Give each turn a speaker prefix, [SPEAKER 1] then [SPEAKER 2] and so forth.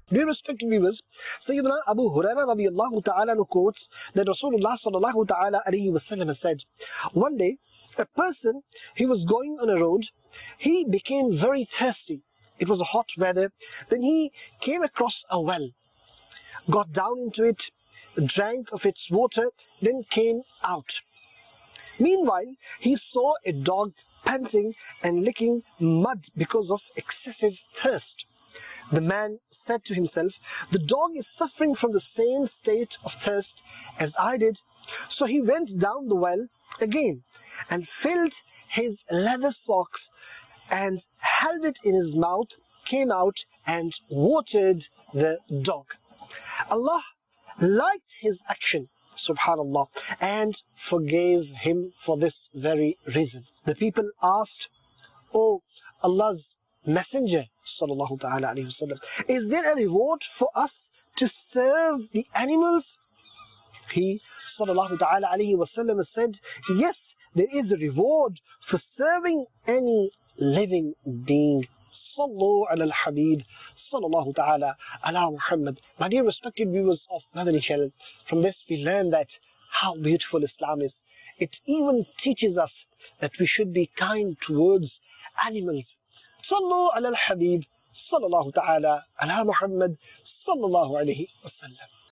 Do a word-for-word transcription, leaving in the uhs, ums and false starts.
[SPEAKER 1] Dear respected viewers, Sayyidina Abu Hurairah radiallahu ta'ala quotes that Rasulullah sallallahu ta'ala alayhi wa sallam said, one day, a person, he was going on a road, he became very thirsty. It was a hot weather. Then he came across a well, got down into it, drank of its water, then came out. Meanwhile, he saw a dog panting and licking mud because of excessive thirst. The man said to himself, the dog is suffering from the same state of thirst as I did. So he went down the well again and filled his leather socks and held it in his mouth, came out and watered the dog. Allah liked his action, subhanallah, and forgave him for this very reason. The people asked, "Oh Allah's Messenger, sallallahu ta'ala alayhi wa sallam, is there a reward for us to serve the animals?" He, sallallahu ta'ala alayhi wa sallam, said, yes, there is a reward for serving any living being. Sallu ala al-Habib, sallallahu ta'ala ala Muhammad. My dear respected viewers of Madani Channel, from this we learn that how beautiful Islam is. It even teaches us that we should be kind towards animals. Sallu ala al-Habib, sallallahu ta'ala ala Muhammad, sallallahu alayhi wa sallam.